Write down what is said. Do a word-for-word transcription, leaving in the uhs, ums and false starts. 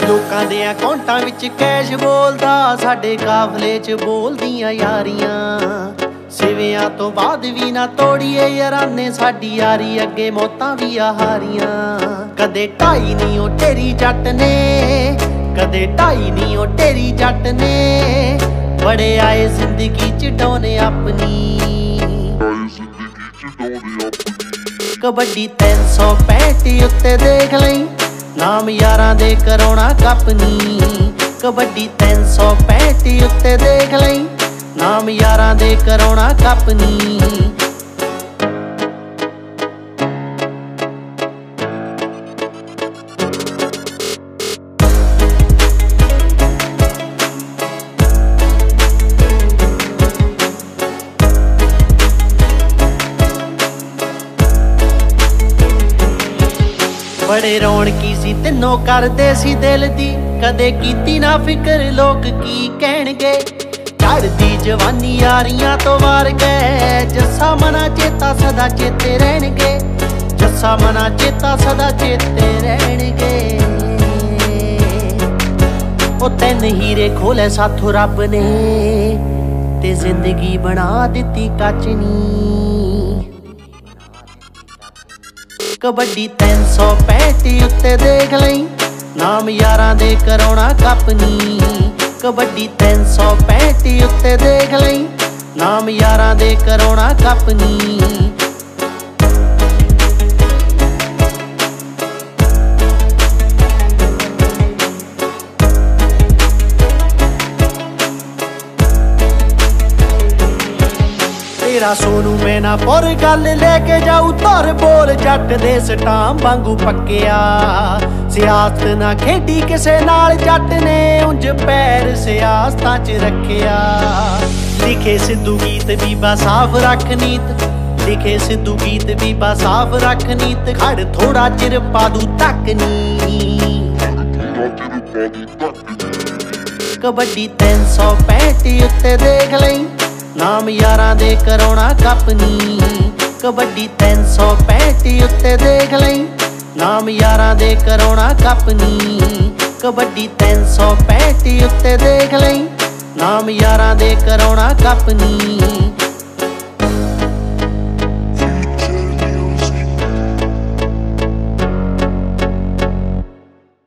ਲੋਕਾਂ ਦੇ ਅਕਾਊਂਟਾਂ ਵਿੱਚ ਕੈਸ਼ ਬੋਲਦਾ, ਸਾਡੇ ਕਾਫਲੇ 'ਚ ਬੋਲਦੀਆਂ ਯਾਰੀਆਂ। ਸਿਵਿਆਂ ਤੋਂ ਬਾਅਦ ਵੀ ਨਾ ਤੋੜੀਏ ਯਾਰਾਨੇ, ਸਾਡੀ ਯਾਰੀ ਅੱਗੇ ਮੌਤਾਂ ਵੀ ਆ ਹਾਰੀਆਂ। ਕਦੇ ਢਾਈ ਨਹੀਂ ਉਹ ਤੇਰੀ ਜੱਟ ਨੇ, ਕਦੇ ਢਾਈ ਨਹੀਂ ਉਹ ਤੇਰੀ ਜੱਟ ਨੇ। ਬੜੇ ਆਏ ਜ਼ਿੰਦਗੀ 'ਚ ਡੋਨੇ ਆਪਣੀ, ਕਬੱਡੀ ਤਿੰਨ ਸੌ ਪੈਂਹਠ ਉੱਤੇ ਦੇਖ ਲਈ, ਨਾਮ ਯਾਰਾਂ ਦੇ ਕਰਾਉਣਾ ਕੱਪਨੀ। ਕਬੱਡੀ ਤਿੰਨ ਸੌ ਪੈਂਹਠ ਉੱਤੇ ਦੇਖ ਲਈ, ਨਾਮ ਯਾਰਾਂ ਦੇ ਕਰਾਉਣਾ ਕੱਪਨੀ। ਬੜੇ ਰੌਣਕੀ ਸੀ ਤਿੰਨੋਂ ਕਰਦੇ ਸੀ ਦਿਲ ਦੀ, ਕਦੇ ਕੀਤੀ ਨਾ ਫਿਕਰ ਲੋਕ ਕੀ ਕਹਿਣਗੇ। ਚੜ੍ਹਦੀ ਜਵਾਨੀ ਯਾਰੀਆਂ ਤੋਂ ਵਾਰ ਗਏ, ਜੱਸਾ ਮਨਾ ਚੇਤਾ ਸਦਾ ਚੇਤੇ ਰਹਿਣਗੇ। ਜੱਸਾ ਮਨਾ ਚੇਤਾ ਸਦਾ ਚੇਤੇ ਰਹਿਣਗੇ। ਉਹ ਤਿੰਨ ਹੀਰੇ ਖੋਲੇ ਸਾਥੋਂ ਰੱਬ ਨੇ, ਤੇ ਜ਼ਿੰਦਗੀ ਬਣਾ ਦਿੱਤੀ ਕੱਚ ਨੀ। ਕਬੱਡੀ ਤਿੰਨ ਸੌ ਪੈਂਹਠ ਉੱਤੇ ਦੇਖ ਲਈ, ਨਾਮ ਯਾਰਾਂ ਦੇ ਕਰਾਉਣਾ ਕੱਪਨੀ। ਕਬੱਡੀ ਤਿੰਨ ਸੌ ਪੈਂਹਠ ਉੱਤੇ ਦੇਖ ਲਈ, ਨਾਮ ਯਾਰਾਂ ਦੇ ਕਰਾਉਣਾ ਕੱਪਨੀ। ਤੇਰਾ ਸੋਨੂ ਮੈਂ ਨਾ ਪੁਰ ਗੱਲ ਲੈ ਕੇ ਜਾਊ ਧਰ ਬੋਲ, ਜੱਟ ਦੇ ਸਟਾਮ ਵਾਂਗੂ ਪੱਕਿਆ। ਸਿਆਸਤ ਨਾ ਖੇਡੀ ਕਿਸੇ ਨਾਲ ਜੱਟ ਨੇ, ਉਂਝ ਪੈਰ ਸਿਆਸਤਾਂ 'ਚ ਰੱਖਿਆ। ਲਿਖੇ ਸਿੱਧੂ ਗੀਤ ਬੀਬਾ ਸਾਫ਼ ਰੱਖ ਨੀਤ, ਲਿਖੇ ਸਿੱਧੂ ਗੀਤ ਬੀਬਾ ਸਾਫ਼ ਰੱਖ ਨੀਤ। ਖੜ ਥੋੜਾ ਚਿਰ ਪਾਦੂ ਤੱਕ ਨੀ, ਕਬੱਡੀ ਤਿੰਨ ਸੌ ਪੈਂਹਠ ਉੱਤੇ ਦੇਖ ਲਈ, ਨਾਮ ਯਾਰਾਂ ਦੇ ਕਰਾਉਣਾ ਕੱਪਨੀ। ਕਬੱਡੀ ਤਿੰਨ ਸੌ ਪੈਂਹਠ ਉੱਤੇ ਦੇਖ ਲਈ, ਨਾਮ ਯਾਰਾਂ ਦੇ ਕਰਾਉਣਾ ਕੱਪਨੀ। ਕਬੱਡੀ ਤਿੰਨ ਸੌ ਪੈਂਹਠ ਉੱਤੇ ਦੇਖ ਲਈ, ਨਾਮ ਯਾਰਾਂ ਦੇ ਕਰਾਉਣਾ ਕੱਪਨੀ।